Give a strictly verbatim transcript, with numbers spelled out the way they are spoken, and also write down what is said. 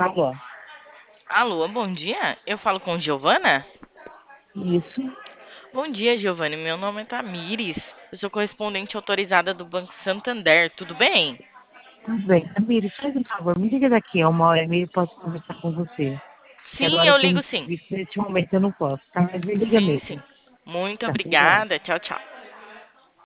Alô, Alô, bom dia. Eu falo com Giovana? isso, Bom dia, Giovana. Meu nome é Tamires. Eu sou correspondente autorizada do Banco Santander. Tudo bem? tudo bem. Tamires, faz um favor, me liga daqui a uma hora e meia, eu posso conversar com você. Que Sim, agora eu eu estou no ligo sim. serviço, neste momento eu não posso, tá? Mas me liga Sim, sim. mesmo. Muito Tá, até já. obrigada. Tchau, tchau.